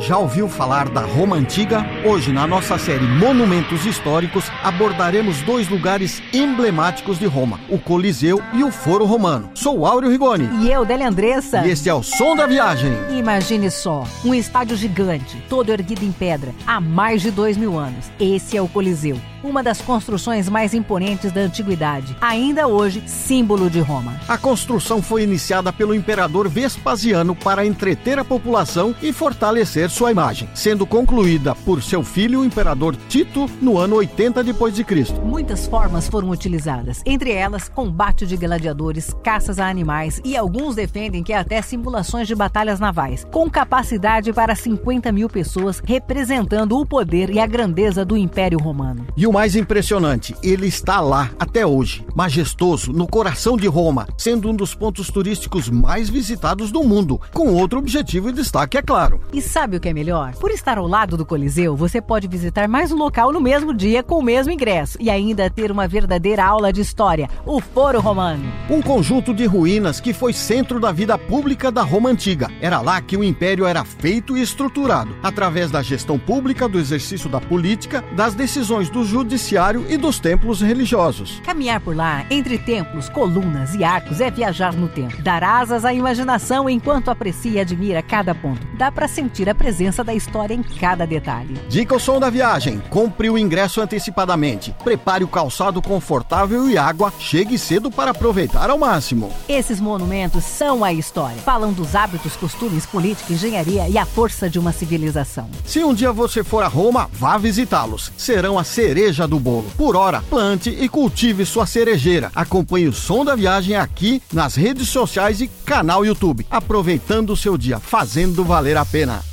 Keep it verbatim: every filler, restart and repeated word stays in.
Já ouviu falar da Roma Antiga? Hoje, na nossa série Monumentos Históricos, abordaremos dois lugares emblemáticos de Roma, o Coliseu e o Foro Romano. Sou o Áureo Rigoni. E eu, Délia Andressa. E este é o Som da Viagem. Imagine só, um estádio gigante, todo erguido em pedra, há mais de dois mil anos. Esse é o Coliseu, uma das construções mais imponentes da antiguidade, ainda hoje símbolo de Roma. A construção foi iniciada pelo imperador Vespasiano para entreter a população e fortalecer sua imagem, sendo concluída por seu filho, o imperador Tito, no ano oitenta depois de Cristo. Muitas formas foram utilizadas, entre elas combate de gladiadores, caças a animais e alguns defendem que até simulações de batalhas navais, com capacidade para cinquenta mil pessoas, representando o poder e a grandeza do Império Romano. E o mais impressionante, ele está lá até hoje, majestoso, no coração de Roma, sendo um dos pontos turísticos mais visitados do mundo, com outro objetivo e destaque, é claro. E sabe o que é melhor? Por estar ao lado do Coliseu, você pode visitar mais um local no mesmo dia com o mesmo ingresso e ainda ter uma verdadeira aula de história, o Foro Romano. Um conjunto de ruínas que foi centro da vida pública da Roma Antiga. Era lá que o império era feito e estruturado, através da gestão pública, do exercício da política, das decisões do judiciário e dos templos religiosos. Caminhar por lá, entre templos, colunas e arcos, é viajar no tempo. Dar asas à imaginação enquanto aprecia e admira cada ponto. Dá para sentir a presença da história em cada detalhe. Dica ao Som da Viagem: compre o ingresso antecipadamente, prepare o calçado confortável e água, chegue cedo para aproveitar ao máximo. Esses monumentos são a história. Falam dos hábitos, costumes, política, engenharia e a força de uma civilização. Se um dia você for a Roma, vá visitá-los. Serão a cereja do bolo. Por hora, plante e cultive sua cerejeira. Acompanhe o Som da Viagem aqui nas redes sociais e canal YouTube, aproveitando o seu dia, fazendo valer a pena.